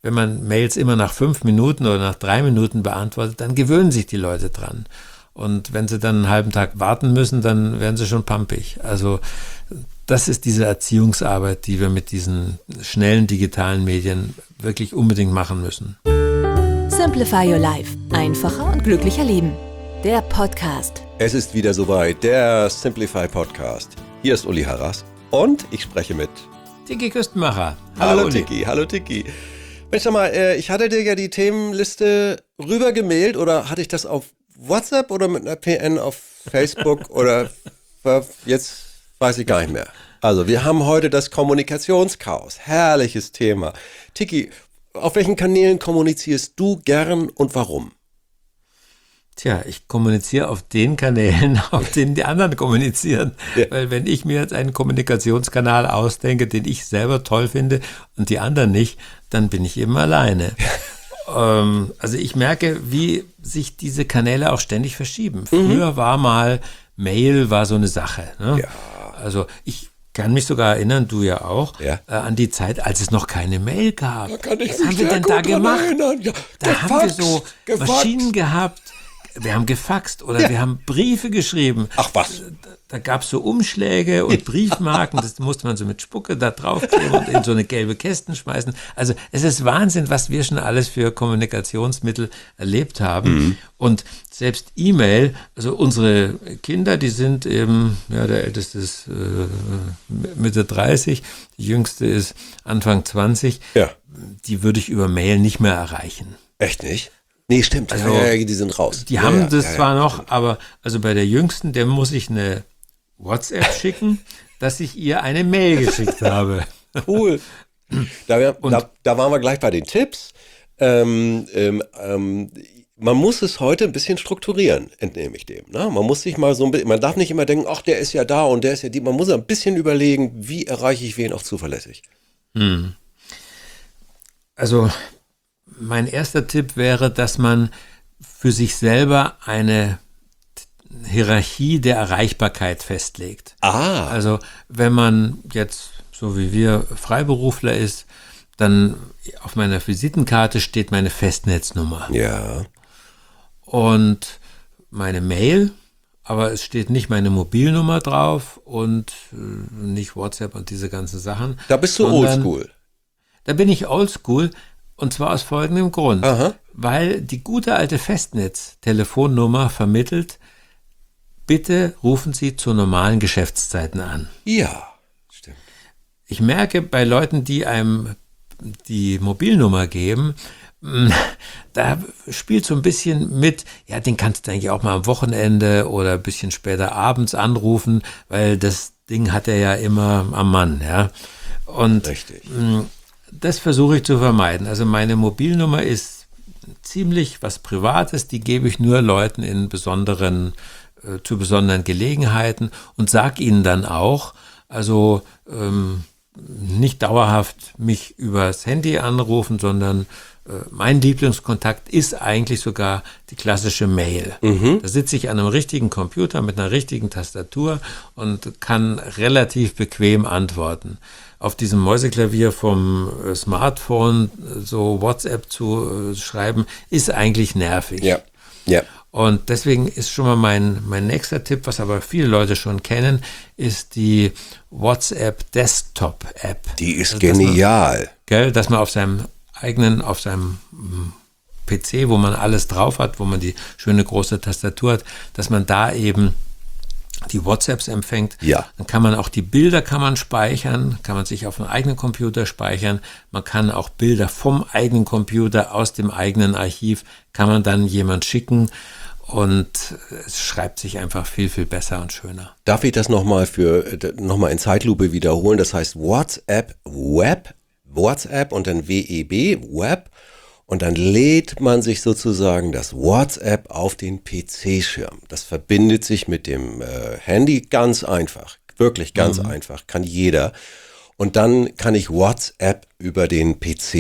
wenn man Mails immer nach 5 Minuten oder nach 3 Minuten beantwortet, dann gewöhnen sich die Leute dran. Und wenn sie dann einen halben Tag warten müssen, dann werden sie schon pampig. Also das ist diese Erziehungsarbeit, die wir mit diesen schnellen digitalen Medien wirklich unbedingt machen müssen. Simplify Your Life. Einfacher und glücklicher leben. Der Podcast. Es ist wieder soweit, der Simplify Podcast. Hier ist Uli Harras und ich spreche mit Tiki Küstenmacher. Hallo Tiki, hallo Tiki. Mensch, sag mal, ich hatte dir ja die Themenliste rübergemailt oder hatte ich das auf WhatsApp oder mit einer PN auf Facebook oder jetzt weiß ich gar nicht mehr. Also wir haben heute das Kommunikationschaos. Herrliches Thema. Tiki, auf welchen Kanälen kommunizierst du gern und warum? Tja, ich kommuniziere auf den Kanälen, auf denen die anderen kommunizieren. Ja. Weil wenn ich mir jetzt einen Kommunikationskanal ausdenke, den ich selber toll finde und die anderen nicht, dann bin ich eben alleine. Also ich merke, wie sich diese Kanäle auch ständig verschieben. Früher war mal Mail war so eine Sache. Ne? Ja. Also ich kann mich sogar erinnern, du ja auch, an die Zeit, als es noch keine Mail gab. Da kann ich Was mich haben wir sehr denn da gut dran gemacht? erinnern. Ja, Da haben wir so Maschinen gehabt. Wir haben gefaxt oder wir haben Briefe geschrieben. Ach was? Da gab es so Umschläge und Briefmarken, das musste man so mit Spucke da draufkleben und in so eine gelbe Kästen schmeißen. Also es ist Wahnsinn, was wir schon alles für Kommunikationsmittel erlebt haben. Und selbst E-Mail, also unsere Kinder, die sind eben, ja, der Älteste ist Mitte 30, die Jüngste ist Anfang 20, die würde ich über Mail nicht mehr erreichen. Echt nicht? Nee, stimmt. Also, die sind raus. Die haben das zwar noch, aber also bei der Jüngsten, der muss ich eine WhatsApp schicken, dass ich ihr eine Mail geschickt habe. Cool. Da waren wir gleich bei den Tipps. Man muss es heute ein bisschen strukturieren, entnehme ich dem. Ne? Man muss sich mal so ein bisschen, man darf nicht immer denken, ach, der ist ja da und der ist ja die. Man muss ein bisschen überlegen, wie erreiche ich wen auch zuverlässig. Also mein erster Tipp wäre, dass man für sich selber eine Hierarchie der Erreichbarkeit festlegt. Also wenn man jetzt, so wie wir, Freiberufler ist, dann auf meiner Visitenkarte steht meine Festnetznummer. Ja. Und meine Mail, aber es steht nicht meine Mobilnummer drauf und nicht WhatsApp und diese ganzen Sachen. Da bist du oldschool. Da bin ich oldschool. Und zwar aus folgendem Grund. Aha. Weil die gute alte Festnetz-Telefonnummer vermittelt, bitte rufen Sie zu normalen Geschäftszeiten an. Ja, stimmt. Ich merke bei Leuten, die einem die Mobilnummer geben, da spielt so ein bisschen mit, ja, den kannst du eigentlich auch mal am Wochenende oder ein bisschen später abends anrufen, weil das Ding hat er ja immer am Mann, ja. Und richtig. Das versuche ich zu vermeiden. Also meine Mobilnummer ist ziemlich was Privates, die gebe ich nur Leuten zu besonderen Gelegenheiten und sage ihnen dann auch, also nicht dauerhaft mich übers Handy anrufen, sondern mein Lieblingskontakt ist eigentlich sogar die klassische Mail. Da sitze ich an einem richtigen Computer mit einer richtigen Tastatur und kann relativ bequem antworten. Auf diesem Mäuseklavier vom Smartphone so WhatsApp zu schreiben, ist eigentlich nervig. Ja. Und deswegen ist schon mal mein nächster Tipp, was aber viele Leute schon kennen, ist die WhatsApp Desktop App. Die ist genial. Dass man auf seinem PC, wo man alles drauf hat, wo man die schöne große Tastatur hat, dass man da eben die WhatsApps empfängt. Ja. Dann kann man auch die Bilder speichern, kann man sich auf einem eigenen Computer speichern. Man kann auch Bilder vom eigenen Computer aus dem eigenen Archiv, kann man dann jemand schicken und es schreibt sich einfach viel, viel besser und schöner. Darf ich das nochmal in Zeitlupe wiederholen? Das heißt WhatsApp und dann WEB, Web. Und dann lädt man sich sozusagen das WhatsApp auf den PC-Schirm. Das verbindet sich mit dem Handy ganz einfach, wirklich ganz einfach, kann jeder. Und dann kann ich WhatsApp über den PC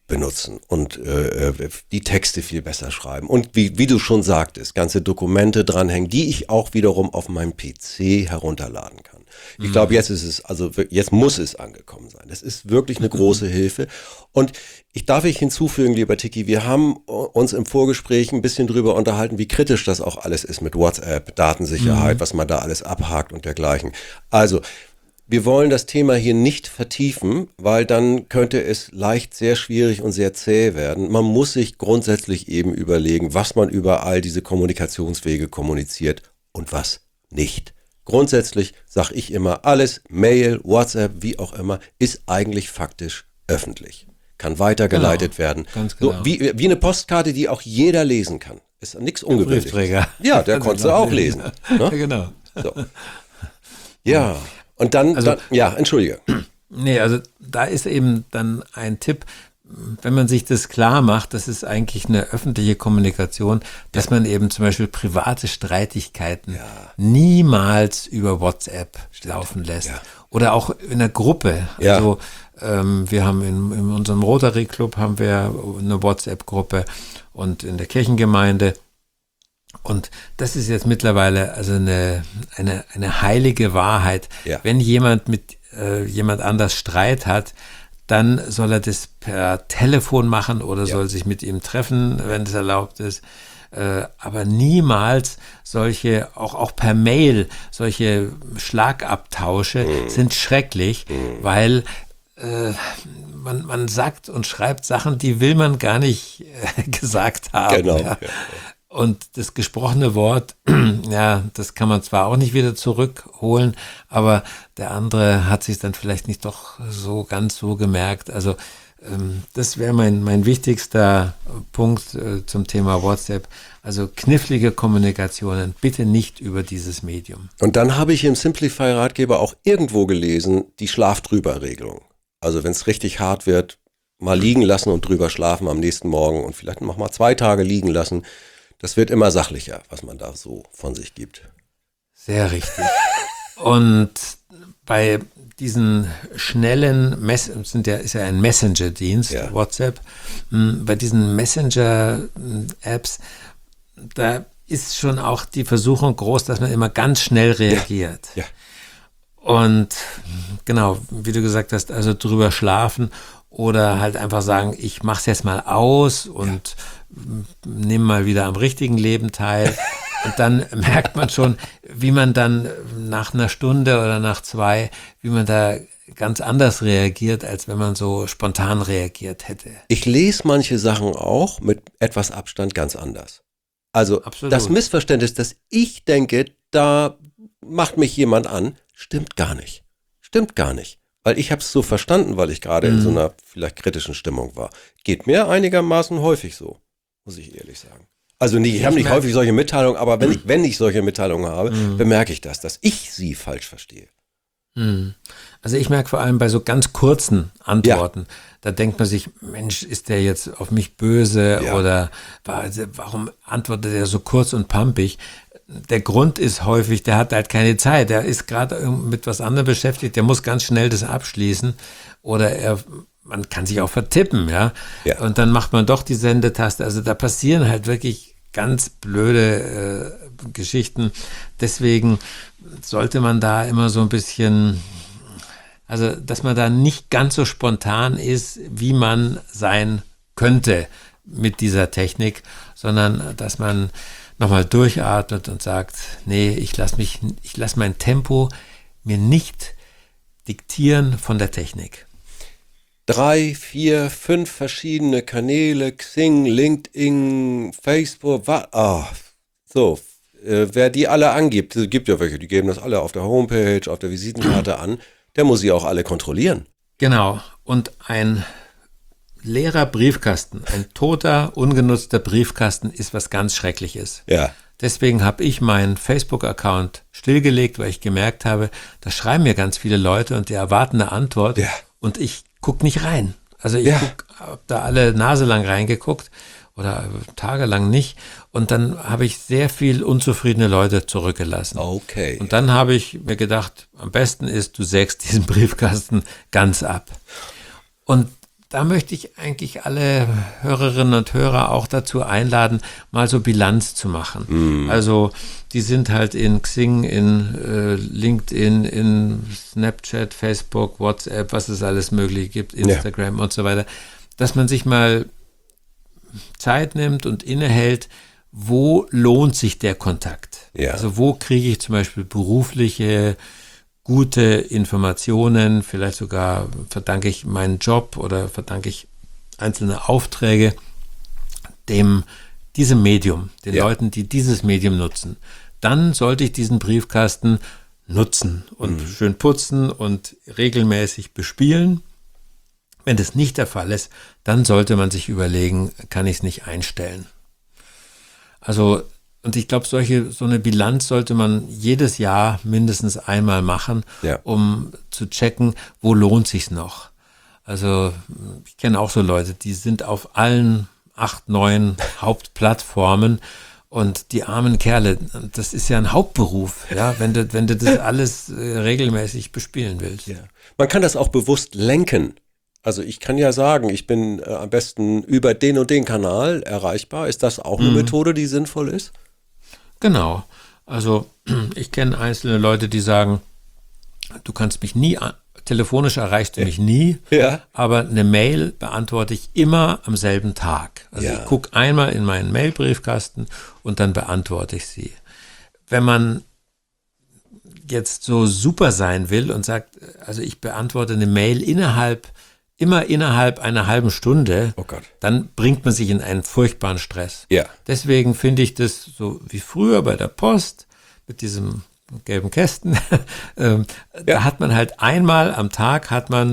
benutzen und die Texte viel besser schreiben. Und wie du schon sagtest, ganze Dokumente dranhängen, die ich auch wiederum auf meinem PC herunterladen kann. Ich glaube, jetzt muss es angekommen sein. Das ist wirklich eine große Hilfe. Und ich hinzufügen, lieber Tiki, wir haben uns im Vorgespräch ein bisschen drüber unterhalten, wie kritisch das auch alles ist mit WhatsApp, Datensicherheit, was man da alles abhakt und dergleichen. Also, wir wollen das Thema hier nicht vertiefen, weil dann könnte es leicht sehr schwierig und sehr zäh werden. Man muss sich grundsätzlich eben überlegen, was man über all diese Kommunikationswege kommuniziert und was nicht. Grundsätzlich sage ich immer, alles, Mail, WhatsApp, wie auch immer, ist eigentlich faktisch öffentlich. Kann weitergeleitet werden. Ganz genau. So, wie eine Postkarte, die auch jeder lesen kann. Ist nichts Ungewöhnliches. Briefträger. Ja, der konnte sie auch lesen. Ne? Ja, genau. So. Ja, und dann, entschuldige. Nee, also da ist eben dann ein Tipp, wenn man sich das klar macht, das ist eigentlich eine öffentliche Kommunikation, dass man eben zum Beispiel private Streitigkeiten niemals über WhatsApp laufen lässt. Ja. Oder auch in einer Gruppe. Ja. Also wir haben in unserem Rotary Club haben wir eine WhatsApp-Gruppe und in der Kirchengemeinde. Und das ist jetzt mittlerweile also eine heilige Wahrheit. Ja. Wenn jemand mit jemand anders Streit hat, dann soll er das per Telefon machen oder soll sich mit ihm treffen, wenn es erlaubt ist. Aber niemals solche, auch per Mail, solche Schlagabtausche sind schrecklich, weil man sagt und schreibt Sachen, die will man gar nicht gesagt haben. Genau. Ja. Und das gesprochene Wort, ja, das kann man zwar auch nicht wieder zurückholen, aber der andere hat sich dann vielleicht nicht doch so ganz so gemerkt. Also das wäre mein wichtigster Punkt zum Thema WhatsApp. Also knifflige Kommunikationen, bitte nicht über dieses Medium. Und dann habe ich im Simplify-Ratgeber auch irgendwo gelesen, die Schlaf-drüber-Regelung. Also wenn es richtig hart wird, mal liegen lassen und drüber schlafen am nächsten Morgen und vielleicht noch mal 2 Tage liegen lassen. Das wird immer sachlicher, was man da so von sich gibt. Sehr richtig. Und bei diesen schnellen, ist ja ein Messenger-Dienst, WhatsApp, bei diesen Messenger-Apps, da ist schon auch die Versuchung groß, dass man immer ganz schnell reagiert. Ja. Und genau, wie du gesagt hast, also drüber schlafen oder halt einfach sagen, ich mach's jetzt mal aus und nehme mal wieder am richtigen Leben teil. Und dann merkt man schon, wie man dann nach einer Stunde oder nach 2, wie man da ganz anders reagiert, als wenn man so spontan reagiert hätte. Ich lese manche Sachen auch mit etwas Abstand ganz anders. Also Absolut. Das Missverständnis, dass ich denke, da macht mich jemand an, stimmt gar nicht. Stimmt gar nicht. Weil ich habe es so verstanden, weil ich gerade in so einer vielleicht kritischen Stimmung war. Geht mir einigermaßen häufig so, muss ich ehrlich sagen. Also ich habe nicht häufig solche Mitteilungen, aber wenn ich solche Mitteilungen habe, bemerke ich das, dass ich sie falsch verstehe. Also ich merke vor allem bei so ganz kurzen Antworten, da denkt man sich, Mensch, ist der jetzt auf mich böse oder warum antwortet er so kurz und pampig? Der Grund ist häufig, der hat halt keine Zeit, der ist gerade mit was anderem beschäftigt, der muss ganz schnell das abschließen oder man kann sich auch vertippen, ja. Und dann macht man doch die Sendetaste, also da passieren halt wirklich ganz blöde Geschichten, deswegen sollte man da immer so ein bisschen, also dass man da nicht ganz so spontan ist, wie man sein könnte mit dieser Technik, sondern dass man nochmal durchatmet und sagt, nee, ich lasse mein Tempo mir nicht diktieren von der Technik. 3, 4, 5 verschiedene Kanäle, Xing, LinkedIn, Facebook, wer die alle angibt, es gibt ja welche, die geben das alle auf der Homepage, auf der Visitenkarte an, der muss sie auch alle kontrollieren. Genau, und ein leerer Briefkasten, ein toter, ungenutzter Briefkasten ist was ganz Schreckliches. Ja. Deswegen habe ich meinen Facebook-Account stillgelegt, weil ich gemerkt habe, da schreiben mir ganz viele Leute und die erwarten eine Antwort und ich gucke nicht rein. Also ich habe da alle Nase lang reingeguckt oder tagelang nicht und dann habe ich sehr viel unzufriedene Leute zurückgelassen. Okay. Und dann habe ich mir gedacht, am besten ist, du sägst diesen Briefkasten ganz ab. Und da möchte ich eigentlich alle Hörerinnen und Hörer auch dazu einladen, mal so Bilanz zu machen. Also die sind halt in Xing, in LinkedIn, in Snapchat, Facebook, WhatsApp, was es alles möglich gibt, Instagram und so weiter, dass man sich mal Zeit nimmt und innehält, wo lohnt sich der Kontakt? Ja. Also wo kriege ich zum Beispiel berufliche, gute Informationen, vielleicht sogar verdanke ich meinen Job oder verdanke ich einzelne Aufträge diesem Medium, den Leuten, die dieses Medium nutzen. Dann sollte ich diesen Briefkasten nutzen und schön putzen und regelmäßig bespielen. Wenn das nicht der Fall ist, dann sollte man sich überlegen, kann ich es nicht einstellen? Also, und ich glaube, so eine Bilanz sollte man jedes Jahr mindestens einmal machen, um zu checken, wo lohnt sich's noch. Also, ich kenne auch so Leute, die sind auf allen 8, 9 Hauptplattformen und die armen Kerle, das ist ja ein Hauptberuf, ja, wenn du das alles regelmäßig bespielen willst. Ja. Man kann das auch bewusst lenken. Also ich kann ja sagen, ich bin am besten über den und den Kanal erreichbar. Ist das auch eine Methode, die sinnvoll ist? Genau. Also ich kenne einzelne Leute, die sagen, du kannst mich nie, telefonisch erreichst du mich nie, aber eine Mail beantworte ich immer am selben Tag. Also ich gucke einmal in meinen Mailbriefkasten und dann beantworte ich sie. Wenn man jetzt so super sein will und sagt, also ich beantworte eine Mail immer innerhalb einer halben Stunde, dann bringt man sich in einen furchtbaren Stress. Ja. Deswegen finde ich das so wie früher bei der Post mit diesem gelben Kästen. Da hat man halt einmal am Tag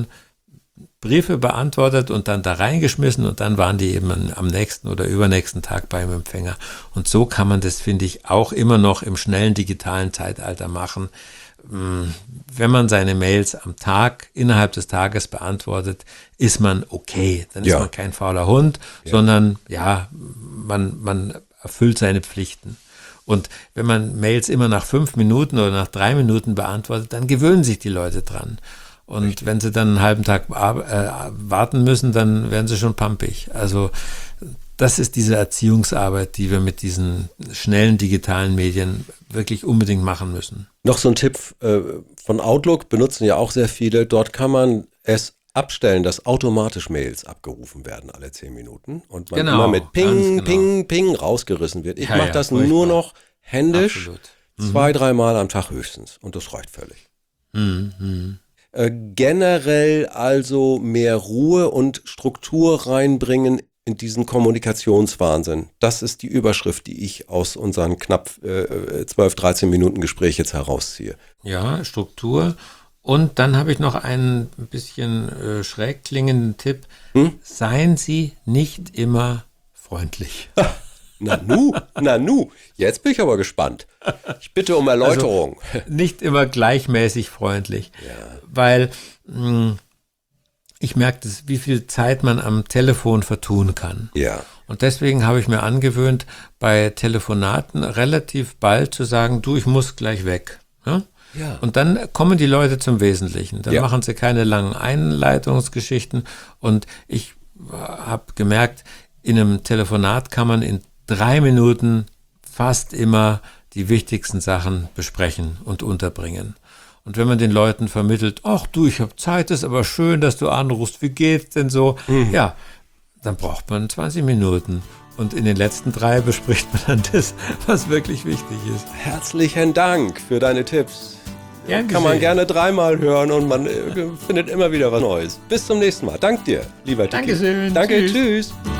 Briefe beantwortet und dann da reingeschmissen und dann waren die eben am nächsten oder übernächsten Tag beim Empfänger. Und so kann man das, finde ich, auch immer noch im schnellen digitalen Zeitalter machen. Wenn man seine Mails am Tag, innerhalb des Tages beantwortet, ist man okay. Dann ist man kein fauler Hund, sondern man erfüllt seine Pflichten. Und wenn man Mails immer nach 5 Minuten oder nach 3 Minuten beantwortet, dann gewöhnen sich die Leute dran. Und wenn sie dann einen halben Tag warten müssen, dann werden sie schon pampig. Also das ist diese Erziehungsarbeit, die wir mit diesen schnellen digitalen Medien wirklich unbedingt machen müssen. Noch so ein Tipp von Outlook, benutzen ja auch sehr viele. Dort kann man es abstellen, dass automatisch Mails abgerufen werden alle 10 Minuten und man immer mit Ping, Ping, Ping rausgerissen wird. Ich mache das nur noch händisch, 2-3 Mal am Tag höchstens und das reicht völlig. Generell also mehr Ruhe und Struktur reinbringen in diesen Kommunikationswahnsinn. Das ist die Überschrift, die ich aus unseren knapp 12-13 Minuten Gespräch jetzt herausziehe. Ja, Struktur. Und dann habe ich noch einen bisschen schräg klingenden Tipp. Seien Sie nicht immer freundlich. Nanu, jetzt bin ich aber gespannt. Ich bitte um Erläuterung. Also nicht immer gleichmäßig freundlich, weil ich merke, wie viel Zeit man am Telefon vertun kann. Ja. Und deswegen habe ich mir angewöhnt, bei Telefonaten relativ bald zu sagen, du, ich muss gleich weg. Ja? Ja. Und dann kommen die Leute zum Wesentlichen. Dann machen sie keine langen Einleitungsgeschichten. Und ich habe gemerkt, in einem Telefonat kann man in 3 Minuten fast immer die wichtigsten Sachen besprechen und unterbringen. Und wenn man den Leuten vermittelt, ach du, ich habe Zeit, ist aber schön, dass du anrufst, wie geht's denn so? Ja, dann braucht man 20 Minuten. Und in den letzten 3 bespricht man dann das, was wirklich wichtig ist. Herzlichen Dank für deine Tipps. Gern Kann man geschehen. gerne 3-mal hören und man findet immer wieder was Neues. Bis zum nächsten Mal. Dank dir, lieber Tiki. Dankeschön. Danke, Tschüss. tschüss.